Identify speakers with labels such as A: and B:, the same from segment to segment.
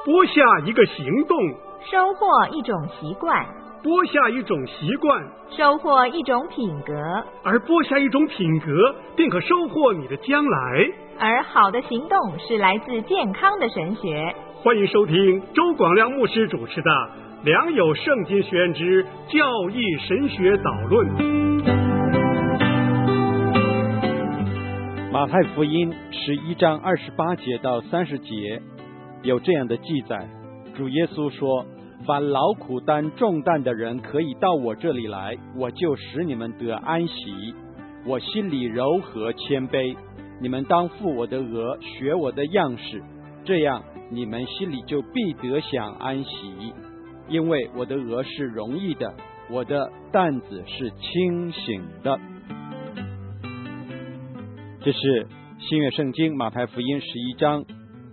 A: 播下一个行动，
B: 收获一种习惯；
A: 播下一种习惯，
B: 收获一种品格；
A: 而播下一种品格，便可收获你的将来。
B: 而好的行动是来自健康的神学。
A: 欢迎收听周广亮牧师主持的《良友圣经学院之教义神学导论》。
C: 马太福音11章28节到30节有这样的记载，主耶稣说：凡劳苦担重担的人可以到我这里来，我就使你们得安息。我心里柔和谦卑，你们当负我的额，学我的样式，这样你们心里就必得享安息。因为我的额是容易的，我的担子是轻省的。这是新约圣经马太福音11章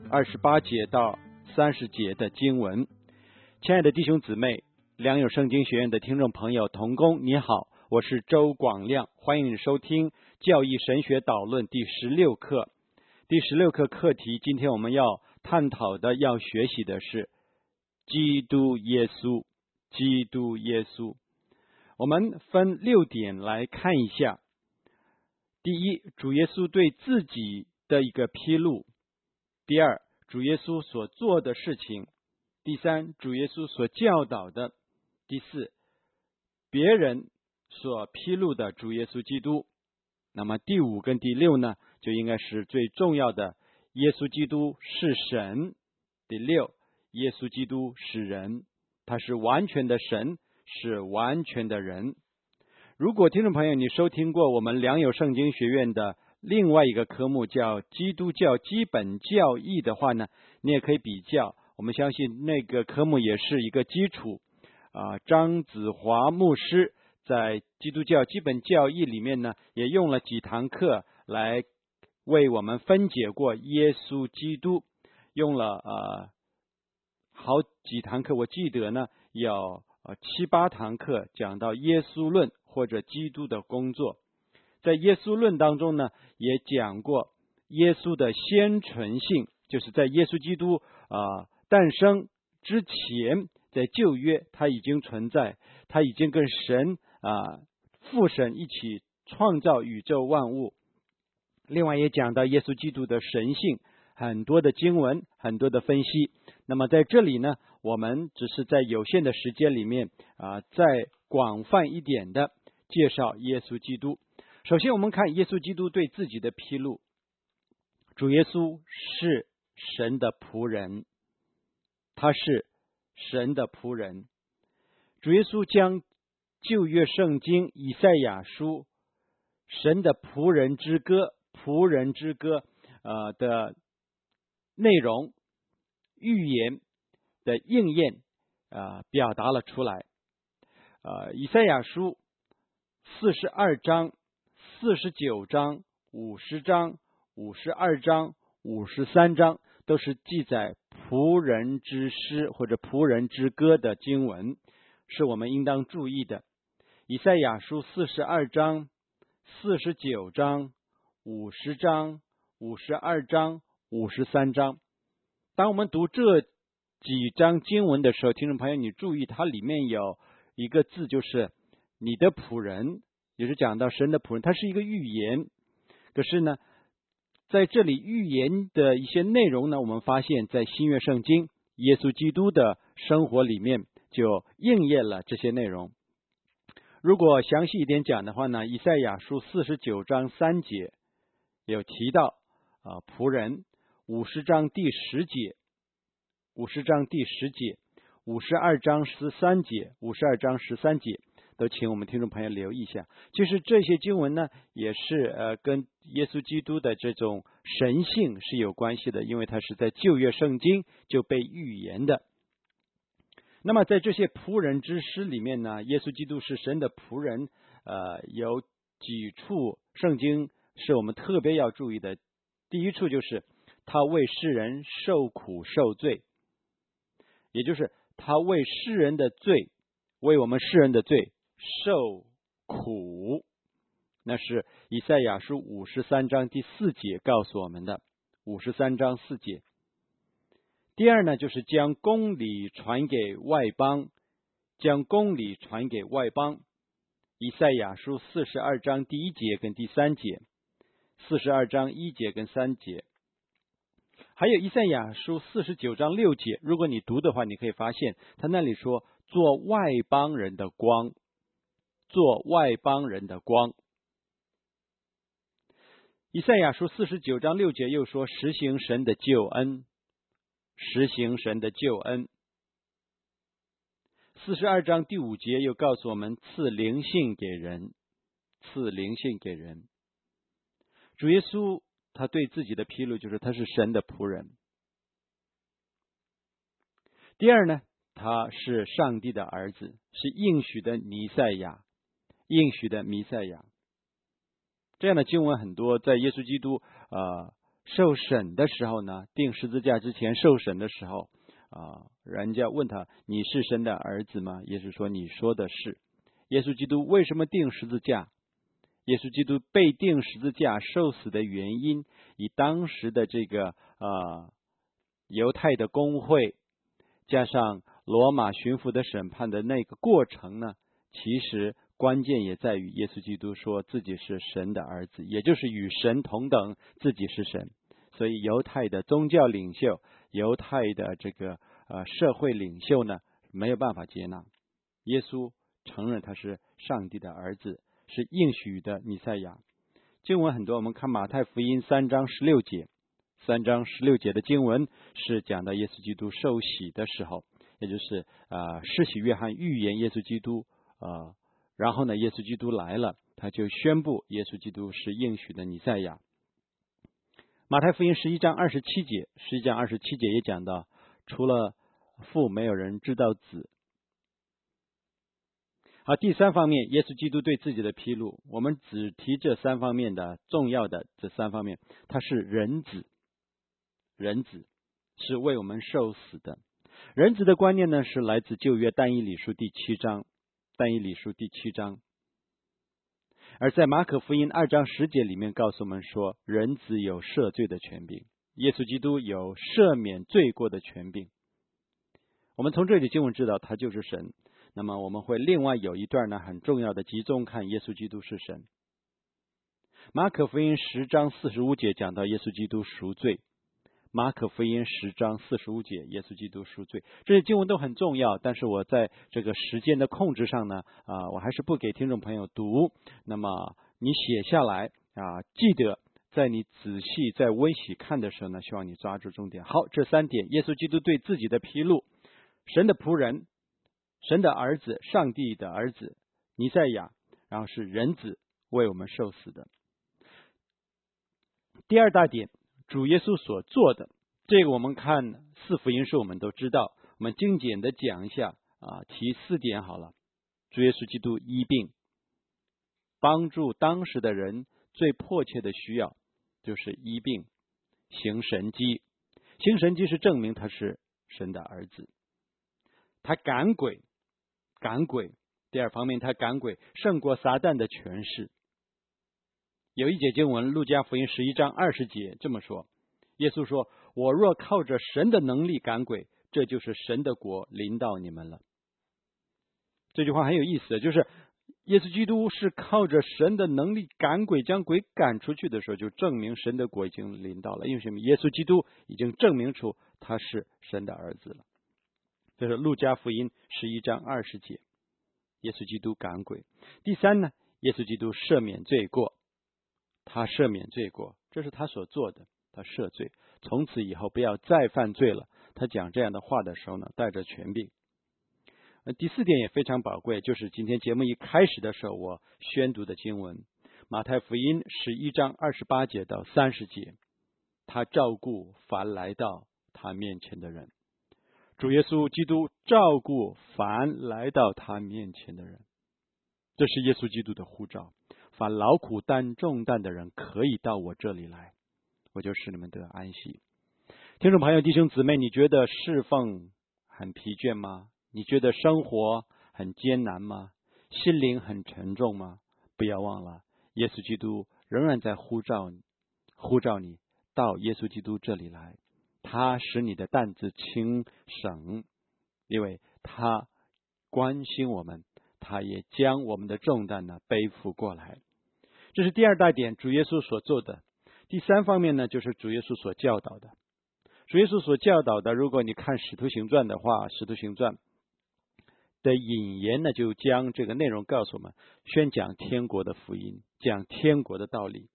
C: 28节到30节的经文。亲爱的弟兄姊妹，良友圣经学院的听众朋友同工你好，我是周广亮，欢迎你收听教义神学导论第16课。第16课课题，今天我们要探讨的要学习的是基督耶稣。基督耶稣，我们分6点来看一下。第一，主耶稣对自己的一个披露；第二，主耶稣所做的事情；第三，主耶稣所教导的；第四，别人所披露的主耶稣基督。那么第5跟第6呢，就应该是最重要的，耶稣基督是神。第6，耶稣基督是人，他是完全的神，是完全的人。如果听众朋友你收听过我们良友圣经学院的另外一个科目叫基督教基本教义的话呢，你也可以比较，我们相信那个科目也是一个基础。张子华牧师在基督教基本教义里面呢，也用了几堂课来为我们分解过耶稣基督，用了好几堂课，我记得呢有7、8堂课讲到耶稣论或者基督的工作。在耶稣论当中呢，也讲过耶稣的先存性，就是在耶稣基督诞生之前，在旧约他已经存在，他已经跟神父神一起创造宇宙万物。另外也讲到耶稣基督的神性，很多的经文，很多的分析。那么在这里呢，我们只是在有限的时间里面再广泛一点的介绍耶稣基督。首先我们看耶稣基督对自己的披露。主耶稣是神的仆人，他是神的仆人。主耶稣将旧约圣经以赛亚书神的仆人之歌的内容预言的应验表达了出来。以赛亚书42章、49章、50章、52章、53章都是记载仆人之诗或者仆人之歌的经文，是我们应当注意的。以赛亚书42章、49章、50章、52章、53章。当我们读这几章经文的时候，听众朋友你注意，它里面有一个字，就是你的仆人，也是讲到神的仆人，它是一个预言。可是呢，在这里预言的一些内容呢，我们发现在新约圣经耶稣基督的生活里面就应验了这些内容。如果详细一点讲的话呢，以赛亚书49章3节有提到仆人，50章第10节，50章第10节，52章13节，52章13节，都请我们听众朋友留意一下。就是这些经文呢，也是跟耶稣基督的这种神性是有关系的，因为它是在旧约圣经就被预言的。那么在这些仆人之诗里面呢，耶稣基督是神的仆人，有几处圣经是我们特别要注意的。第一处就是他为世人受苦受罪，也就是他为世人的罪，为我们世人的罪受苦，那是以赛亚书53章第4节告诉我们的。53章4节。 第二呢，就是将公理传给外邦，将公理传给外邦。以赛亚书42章第1节跟第3节，42章1节跟3节，还有以赛亚书49章6节。如果你读的话，你可以发现他那里说做外邦人的光，做外邦人的光。以赛亚书49章6节又说实行神的救恩，实行神的救恩。42章第5节又告诉我们赐灵性给人，赐灵性给人。主耶稣他对自己的披露就是他是神的仆人。第二呢，他是上帝的儿子，是应许的弥赛亚，应许的弥赛亚。这样的经文很多，在耶稣基督受审的时候呢，钉十字架之前受审的时候人家问他你是神的儿子吗？耶稣说你说的是。耶稣基督为什么钉十字架？耶稣基督被钉十字架受死的原因，以当时的这个犹太的公会加上罗马巡抚的审判的那个过程呢，其实关键也在于耶稣基督说自己是神的儿子，也就是与神同等，自己是神。所以犹太的宗教领袖，犹太的这个社会领袖呢，没有办法接纳耶稣，承认他是上帝的儿子，是应许的弥赛亚。经文很多，我们看马太福音3章16节，3章16节的经文是讲到耶稣基督受洗的时候，也就是施洗约翰预言耶稣基督然后呢，耶稣基督来了，他就宣布耶稣基督是应许的弥赛亚。马太福音11章27节，11章27节也讲到，除了父，没有人知道子。好，第三方面，耶稣基督对自己的披露，我们只提这3方面的重要的这3方面。他是人子，人子是为我们受死的。人子的观念呢，是来自旧约但以理书第7章，但以理书第7章。而在马可福音2章10节里面告诉我们说，人子有赦罪的权柄，耶稣基督有赦免罪过的权柄。我们从这里经文知道他就是神。那么我们会另外有一段呢很重要的集中看耶稣基督是神。马可福音10章45节讲到耶稣基督赎罪，马可福音10章45节耶稣基督赎罪，这些经文都很重要，但是我在这个时间的控制上呢我还是不给听众朋友读。那么你写下来记得在你仔细在温习看的时候呢，希望你抓住重点。好，这3点，耶稣基督对自己的披露，神的仆人，神的儿子，上帝的儿子弥赛亚，然后是人子为我们受死的。第二大点，主耶稣所做的，这个我们看4福音书我们都知道，我们精简的讲一下提4点好了。主耶稣基督医病，帮助当时的人最迫切的需要就是医病，行神迹，行神迹是证明他是神的儿子。他赶鬼，第二方面他赶鬼胜过撒旦的权势。有一节经文路加福音11章20节这么说，耶稣说，我若靠着神的能力赶鬼，这就是神的国临到你们了。这句话很有意思，就是耶稣基督是靠着神的能力赶鬼，将鬼赶出去的时候，就证明神的国已经临到了。因为什么？耶稣基督已经证明出他是神的儿子了。这是路加福音11章20节，耶稣基督赶鬼。第三呢，耶稣基督赦免罪过，他赦免罪过，这是他所做的，他赦罪，从此以后不要再犯罪了。他讲这样的话的时候呢，带着权柄。第4点也非常宝贵，就是今天节目一开始的时候我宣读的经文，马太福音11章28节到30节，他照顾凡来到他面前的人。主耶稣基督照顾凡来到他面前的人，这是耶稣基督的呼召。凡劳苦担重担的人可以到我这里来，我就使你们得安息。听众朋友弟兄姊妹，你觉得侍奉很疲倦吗？你觉得生活很艰难吗？心灵很沉重吗？不要忘了，耶稣基督仍然在呼召你到耶稣基督这里来， 他使你的担子轻省，因为他关心我们，他也将我们的重担呢背负过来。这是第二大点，主耶稣所做的。第三方面呢，就是主耶稣所教导的。主耶稣所教导的，如果你看使徒行传的话，使徒行传的引言呢，就将这个内容告诉我们，宣讲天国的福音，讲天国的道理。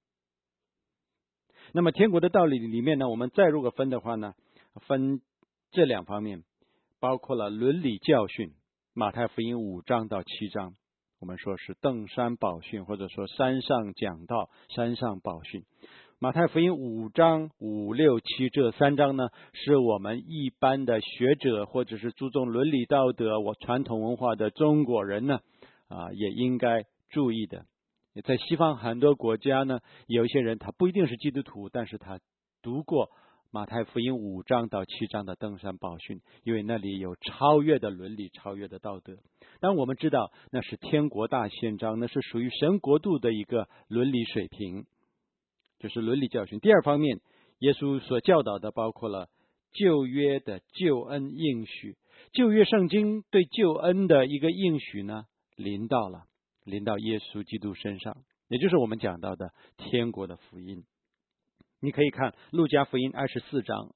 C: 那么天国的道理里面呢，我们再如果分的话呢，分这两方面，包括了伦理教训，马太福音5章到7章，我们说是登山宝训，或者说山上讲道，山上宝训。马太福音5章5、6、7这3章呢，是我们一般的学者或者是注重伦理道德、传统文化的中国人呢，也应该注意的。在西方很多国家呢，有一些人他不一定是基督徒，但是他读过马太福音5章到7章的登山宝训，因为那里有超越的伦理、超越的道德。但我们知道那是天国大宪章，那是属于神国度的一个伦理水平，这是伦理教训。第二方面，耶稣所教导的包括了旧约的救恩应许。旧约圣经对救恩的一个应许呢，临到耶稣基督身上，也就是我们讲到的天国的福音。你可以看路加福音24章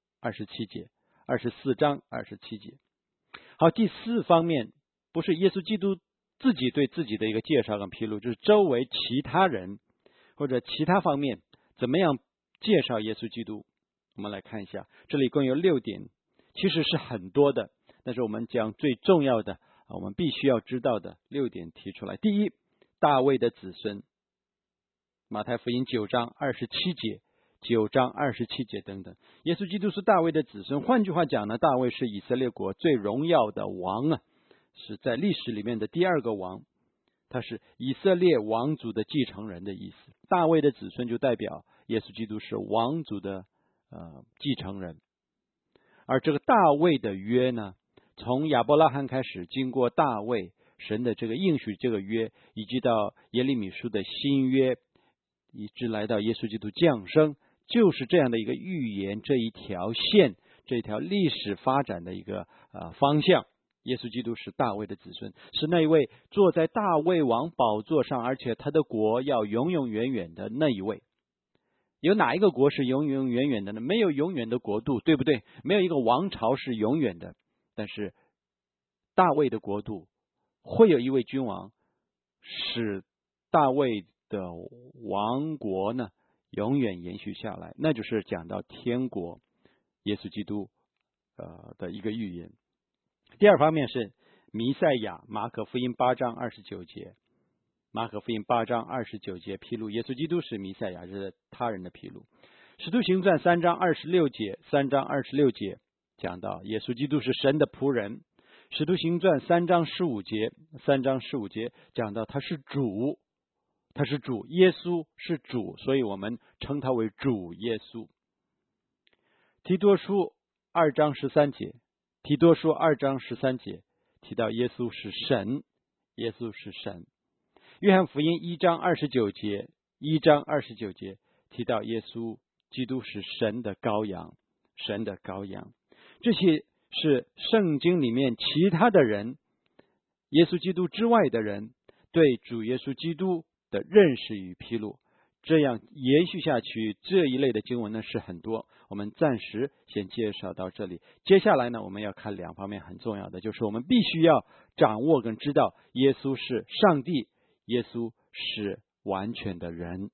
C: 27节，24章27节。好，第四方面，不是耶稣基督自己对自己的一个介绍跟披露，就是周围其他人或者其他方面怎么样介绍耶稣基督。我们来看一下，这里共有6点，其实是很多的，但是我们将最重要的，我们必须要知道的6点提出来。第一，大卫的子孙，马太福音9章27节，9章27节等等，耶稣基督是大卫的子孙。换句话讲呢，大卫是以色列国最荣耀的王啊，是在历史里面的第2个王，他是以色列王族的继承人的意思。大卫的子孙就代表耶稣基督是王族的继承人。而这个大卫的约呢，从亚伯拉罕开始，经过大卫神的这个应许这个约，以及到耶利米书的新约，一直来到耶稣基督降生，就是这样的一个预言，这一条线，这一条历史发展的一个方向。耶稣基督是大卫的子孙，是那一位坐在大卫王宝座上，而且他的国要永永远远的那一位。有哪一个国是永永远远的呢？没有永远的国度，对不对？没有一个王朝是永远的，但是大卫的国度会有一位君王，使大卫的王国呢永远延续下来，那就是讲到天国，耶稣基督的一个预言。第二方面是弥赛亚，马可福音8章29节，马可福音8章29节披露耶稣基督是弥赛亚，这是他人的披露。使徒行传3章26节，3章26节讲到耶稣基督是神的仆人。使徒行传3章15节，3章15节讲到他是主，他是主，耶稣是主，所以我们称他为主耶稣。提多书2章13节，提多书2章13节提到耶稣是神，耶稣是神。约翰福音1章29节，1章29节提到耶稣基督是神的羔羊，神的羔羊。这些是圣经里面其他的人，耶稣基督之外的人对主耶稣基督的认识与披露。这样延续下去，这一类的经文呢是很多，我们暂时先介绍到这里。接下来呢，我们要看2方面很重要的，就是我们必须要掌握跟知道耶稣是上帝，耶稣是完全的人。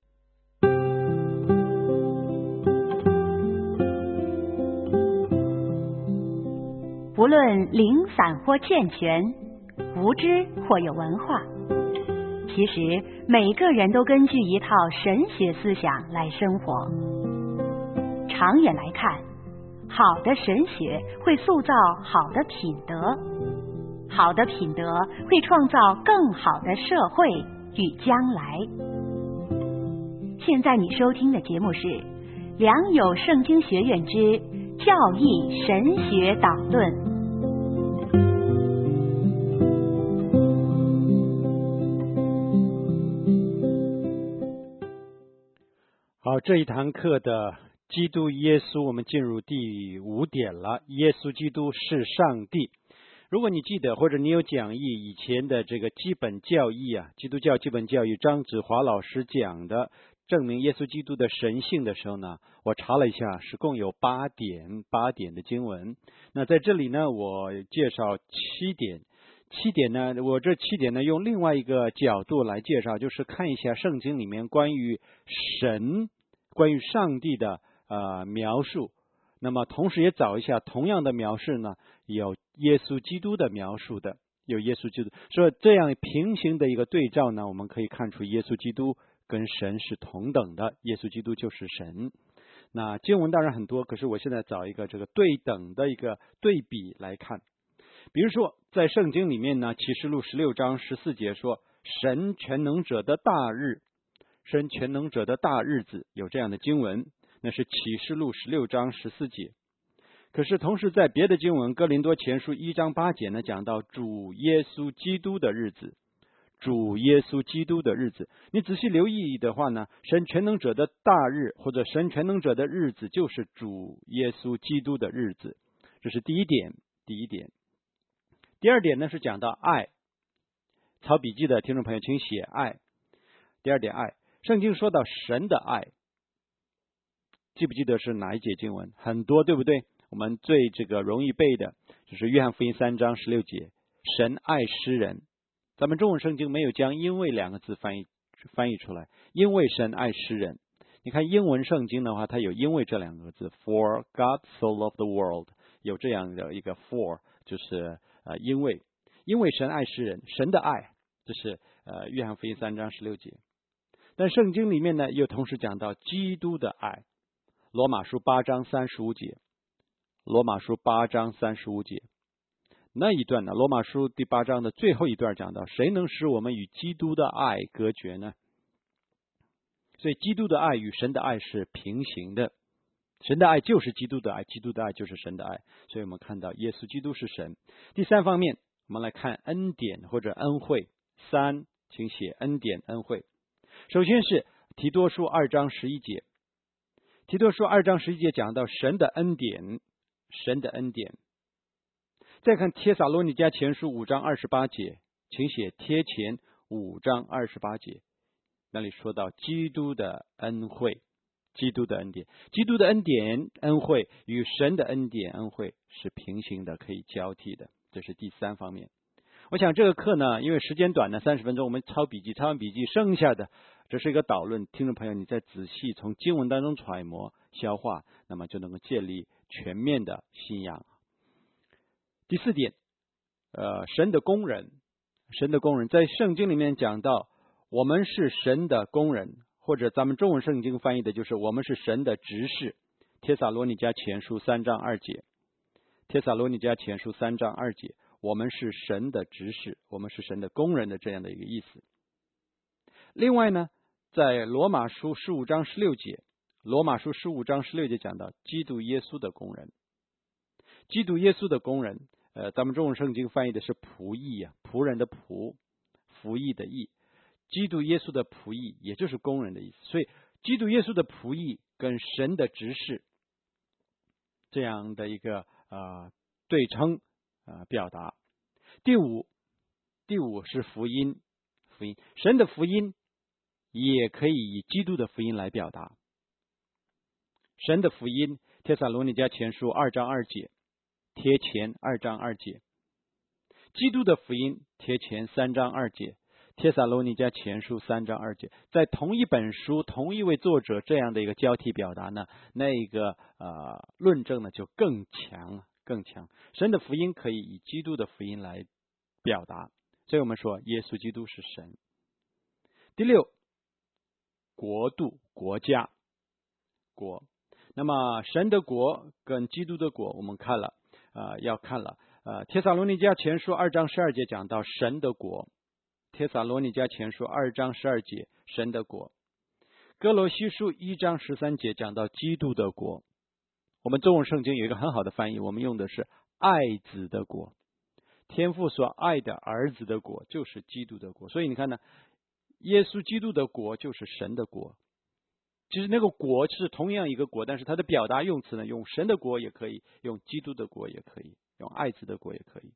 D: 不论零散或健全，无知或有文化，其实每个人都根据一套神学思想来生活。长远来看，好的神学会塑造好的品德，好的品德会创造更好的社会与将来。现在你收听的节目是良友圣经学院之教义神学导论。
C: 好，这一堂课的基督耶稣，我们进入第5点了。耶稣基督是上帝。如果你记得，或者你有讲义以前的这个基本教义啊，基督教基本教义张子华老师讲的证明耶稣基督的神性的时候呢，我查了一下，是共有8点的经文。那在这里呢，我介绍7点。7点呢，我这7点呢，用另外一个角度来介绍，就是看一下圣经里面关于神、关于上帝的描述。那么同时也找一下同样的描述呢，有耶稣基督的描述的，有耶稣基督。所以这样平行的一个对照呢，我们可以看出耶稣基督跟神是同等的，耶稣基督就是神。那经文当然很多，可是我现在找一个这个对等的一个对比来看。比如说在圣经里面呢，启示录16章14节说，神全能者的大日，神全能者的大日子，有这样的经文，那是启示录16章14节。可是同时在别的经文，哥林多前书1章8节呢，讲到主耶稣基督的日子，主耶稣基督的日子。你仔细留意的话呢，神全能者的大日或者神全能者的日子就是主耶稣基督的日子。这是第一点。第二点呢，是讲到爱。抄笔记的听众朋友请写爱。第二点，爱。圣经说到神的爱，记不记得是哪一节经文？很多，对不对？我们最这个容易背的就是约翰福音3章16节，神爱诗人。咱们中文圣经没有将因为2个字翻译出来，因为神爱诗人。你看英文圣经的话，它有因为这2个字 ，For God so loved the world， 有这样的一个 for， 就是因为神爱诗人，神的爱，这是约翰福音3章16节。但圣经里面呢，又同时讲到基督的爱，罗马书8章35节，罗马书8章35节那一段呢，罗马书第8章的最后一段讲到，谁能使我们与基督的爱隔绝呢？所以基督的爱与神的爱是平行的，神的爱就是基督的爱，基督的爱就是神的爱。所以我们看到耶稣基督是神。第3方面，我们来看恩典或者恩惠。3，请写恩典恩惠。首先是提多书2章11节，提多书2章11节讲到神的恩典，神的恩典。再看帖撒罗尼迦前书5章28节，请写帖前5章28节，那里说到基督的恩惠，基督的恩典，基督的恩典恩惠与神的恩典恩惠是平行的，可以交替的。这是第3方面。我想这个课呢，因为时间短呢，30分钟，我们抄笔记，抄完笔记剩下的这是一个导论，听众朋友你再仔细从经文当中揣摩消化，那么就能够建立全面的信仰。第4点，神的工人，神的工人，在圣经里面讲到我们是神的工人，或者咱们中文圣经翻译的就是我们是神的执事。帖撒罗尼迦前书3章2节，帖撒罗尼迦前书3章2节，我们是神的执事，我们是神的工人的这样的一个意思。另外呢，在罗马书15章16节，罗马书15章16节讲到基督耶稣的工人，基督耶稣的工人，咱们中文圣经翻译的是仆役啊，仆人的仆，服役的役，基督耶稣的仆役也就是工人的意思。所以基督耶稣的仆役跟神的执事这样的一个对称表达。第五是福音，神的福音也可以以基督的福音来表达。神的福音，帖撒罗尼迦前书2章2节，帖前2章2节；基督的福音，帖前3章2节，帖撒罗尼迦前书3章2节。在同一本书，同一位作者这样的一个交替表达呢，那个论证呢就更强。神的福音可以以基督的福音来表达，所以我们说耶稣基督是神。第6，国度，国家，国。那么神的国跟基督的国我们看了要看了帖撒罗尼迦前书2章12节讲到神的国，帖撒罗尼迦前书2章12节神的国，哥罗西书1章13节讲到基督的国。我们中文圣经有一个很好的翻译，我们用的是爱子的国，天父所爱的儿子的国就是基督的国。所以你看呢，耶稣基督的国就是神的国， 其实那个国是同样一个国，但是它的表达用词呢，用神的国也可以，用基督的国也可以，用爱子的国也可以。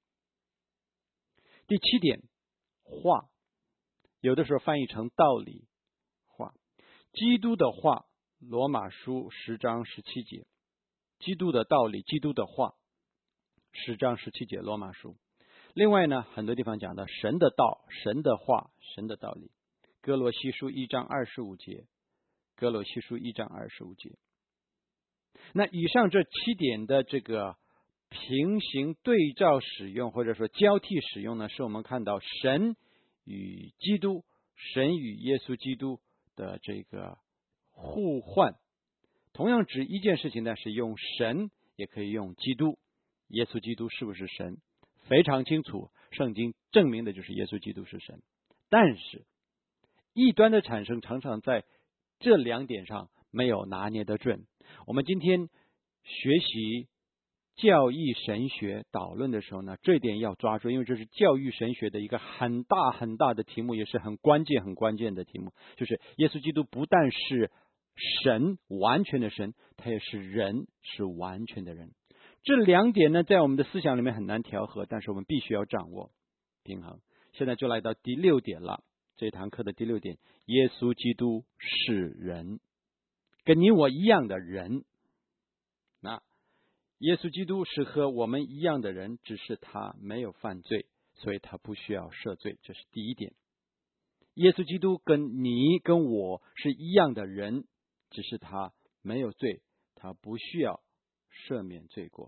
C: 第7点，话，有的时候翻译成道理话。基督的话，罗马书10章17节，基督的道理，基督的话，10章17节罗马书。另外呢，很多地方讲到神的道，神的话，神的道理。哥罗西书1章25节，哥罗西书1章25节。那以上这7点的这个平行对照使用，或者说交替使用呢，是我们看到神与基督，神与耶稣基督的这个互换。同样指一件事情呢，是用神，也可以用基督。耶稣基督是不是神？非常清楚，圣经证明的就是耶稣基督是神。但是异端的产生常常在这2点上没有拿捏得准。我们今天学习教义神学导论的时候呢，这一点要抓住，因为这是教育神学的一个很大很大的题目，也是很关键的题目。就是耶稣基督不但是神，完全的神，他也是人，是完全的人。这2点呢，在我们的思想里面很难调和，但是我们必须要掌握平衡。现在就来到第6点了，这堂课的第6点，耶稣基督是人，跟你我一样的人。那耶稣基督是和我们一样的人，只是他没有犯罪，所以他不需要赦罪，这是第1点。耶稣基督跟你跟我是一样的人，只是他没有罪，他不需要赦免罪过。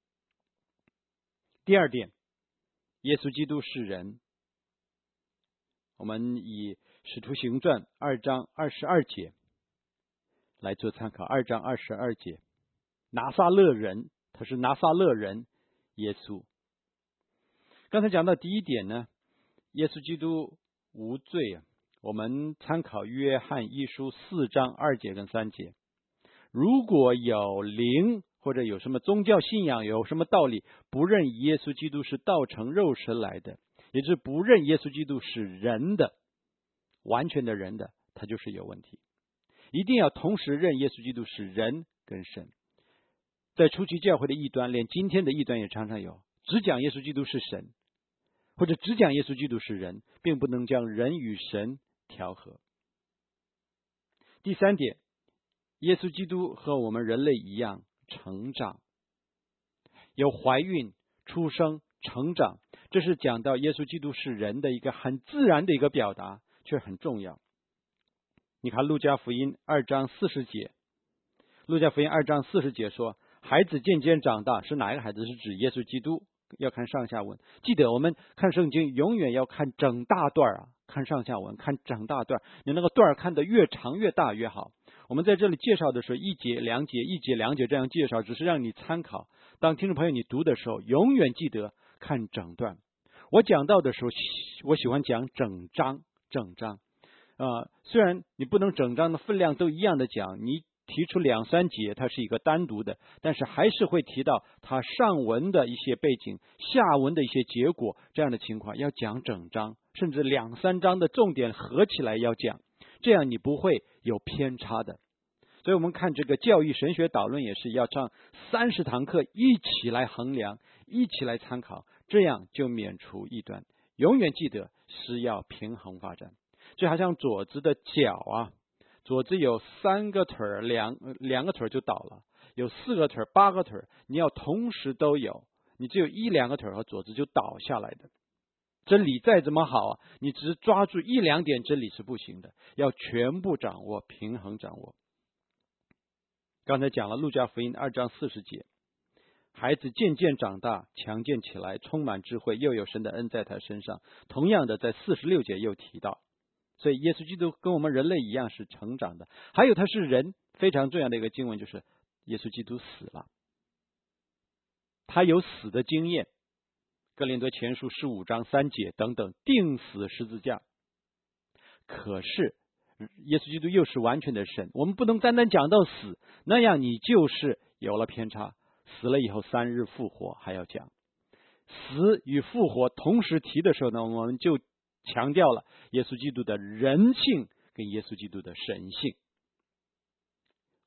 C: 第2点，耶稣基督是人。我们以使徒行传2章22节来做参考。2章22节，拿撒勒人，他是拿撒勒人耶稣。刚才讲到第1点呢，耶稣基督无罪啊。我们参考约翰1书4章2节跟3节，如果有灵或者有什么宗教信仰，有什么道理，不认耶稣基督是道成肉身来的，也就是不认耶稣基督是人的，完全的人的，他就是有问题。一定要同时认耶稣基督是人跟神。在初期教会的异端，连今天的异端也常常有，只讲耶稣基督是神，或者只讲耶稣基督是人，并不能将人与神调和。第3点，耶稣基督和我们人类一样成长，有怀孕、出生、成长，这是讲到耶稣基督是人的一个很自然的一个表达，却很重要。你看路加福音2章40节，路加福音2章40节说，孩子渐渐长大，是哪一个孩子？是指耶稣基督。要看上下文，记得我们看圣经永远要看整大段啊，看上下文，看整大段，你那个段看得越长越大越好。我们在这里介绍的时候，1节2节1节2节这样介绍，只是让你参考。当听众朋友你读的时候，永远记得看整段。我讲到的时候，我喜欢讲整章。虽然你不能整章的分量都一样的讲，你提出2、3节它是一个单独的，但是还是会提到它上文的一些背景，下文的一些结果，这样的情况要讲整章，甚至2、3章的重点合起来要讲，这样你不会有偏差的。所以我们看这个教育神学导论也是要上30堂课一起来衡量，一起来参考，这样就免除异端。永远记得是要平衡发展。就好像左子的脚啊，左子有3个腿儿，两个腿就倒了，有4个腿8个腿，你要同时都有，你只有1、2个腿和左子就倒下来的。真理再怎么好啊，你只抓住1、2点真理是不行的，要全部掌握，平衡掌握。刚才讲了路加福音2章40节，孩子渐渐长大，强健起来，充满智慧，又有神的恩在他身上。同样的在46节又提到，所以耶稣基督跟我们人类一样是成长的。还有他是人，非常重要的一个经文就是耶稣基督死了，他有死的经验，哥林多前书15章3节等等，钉死十字架。可是耶稣基督又是完全的神，我们不能单单讲到死，那样你就是有了偏差。死了以后3日复活还要讲，死与复活同时提的时候呢，我们就强调了耶稣基督的人性跟耶稣基督的神性。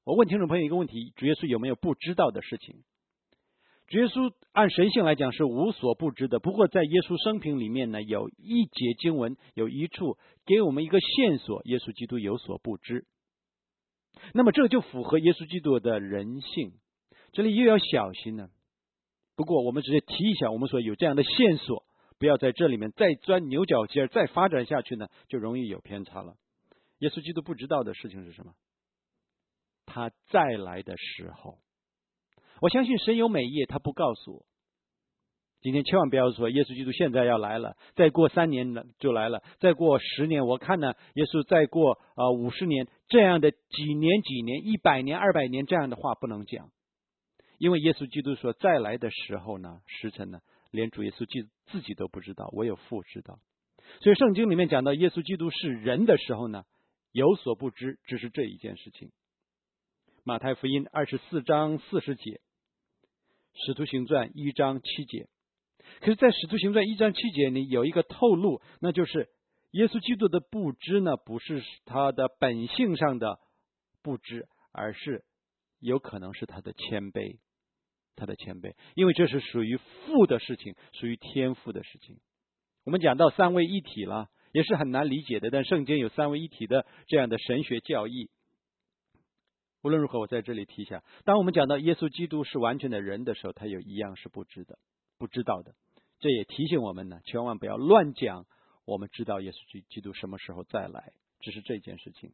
C: 我问听众朋友一个问题，主耶稣有没有不知道的事情？主耶稣按神性来讲是无所不知的，不过在耶稣生平里面呢，有一节经文，有一处给我们一个线索，耶稣基督有所不知。那么这就符合耶稣基督的人性，这里又要小心呢。不过我们直接提一下，我们说有这样的线索，不要在这里面再钻牛角尖，再发展下去呢，就容易有偏差了。耶稣基督不知道的事情是什么？他再来的时候，我相信神有美意，他不告诉我。今天千万不要说耶稣基督现在要来了，再过3年就来了，再过10年，我看呢，耶稣再过50年，这样的几年100年200年这样的话不能讲，因为耶稣基督说再来的时候呢，时辰呢，连主耶稣自己都不知道，唯有父知道。所以圣经里面讲到耶稣基督是人的时候呢，有所不知，只是这一件事情。马太福音24章40节，使徒行传1章7节。可是在使徒行传1章7节里有一个透露，那就是耶稣基督的不知呢，不是他的本性上的不知，而是有可能是他的谦卑，因为这是属于父的事情，属于天父的事情。我们讲到三位一体了，也是很难理解的，但圣经有三位一体的这样的神学教义。无论如何，我在这里提一下，当我们讲到耶稣基督是完全的人的时候，他有一样是不知道的。这也提醒我们呢，千万不要乱讲我们知道耶稣基督什么时候再来，只是这件事情。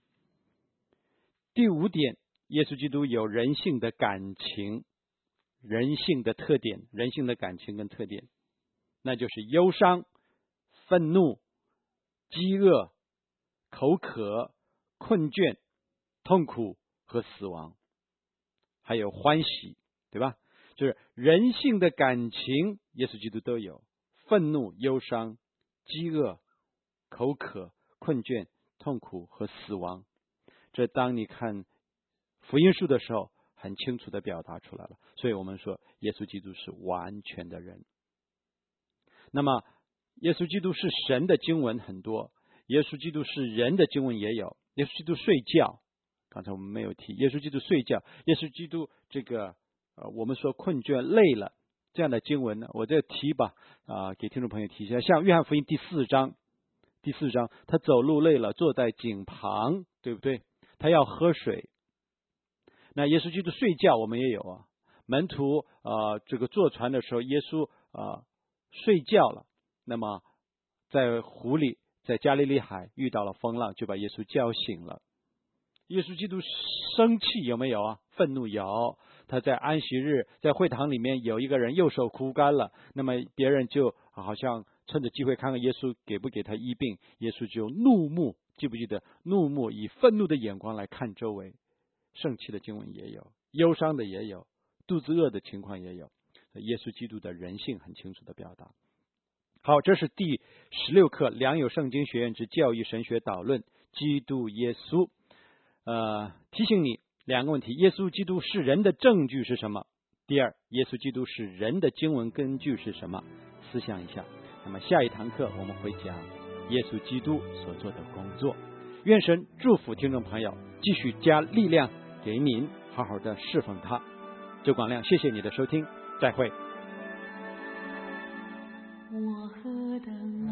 C: 第5点，耶稣基督有人性的感情，人性的特点，人性的感情跟特点，那就是忧伤、愤怒、饥饿、口渴、困倦、痛苦和死亡，还有欢喜，对吧？就是人性的感情，耶稣基督都有，愤怒、忧伤、饥饿、口渴、困倦、痛苦和死亡。这当你看福音书的时候，很清楚的表达出来了。所以我们说，耶稣基督是完全的人。那么，耶稣基督是神的经文很多，耶稣基督是人的经文也有。耶稣基督睡觉，刚才我们没有提，耶稣基督睡觉，耶稣基督这个我们说困倦累了这样的经文呢，我再提吧，给听众朋友提一下。像约翰福音第4章，他走路累了，坐在井旁，对不对？他要喝水。那耶稣基督睡觉，我们也有啊。门徒这个坐船的时候，耶稣睡觉了，那么在湖里，在加利利海遇到了风浪，就把耶稣叫醒了。耶稣基督生气有没有啊？愤怒有。他在安息日在会堂里面有一个人右手枯干了，那么别人就好像趁着机会看看耶稣给不给他医病，耶稣就怒目，记不记得怒目，以愤怒的眼光来看周围。生气的经文也有，忧伤的也有，肚子饿的情况也有。耶稣基督的人性很清楚的表达。好，这是第16课良友圣经学院之教义神学导论，基督耶稣。提醒你2个问题：耶稣基督是人的证据是什么？第二，耶稣基督是人的经文根据是什么？思想一下。那么下一堂课我们会讲耶稣基督所做的工作。愿神祝福听众朋友，继续加力量给您，好好的侍奉他。周广亮，谢谢你的收听，再会。
D: 我何等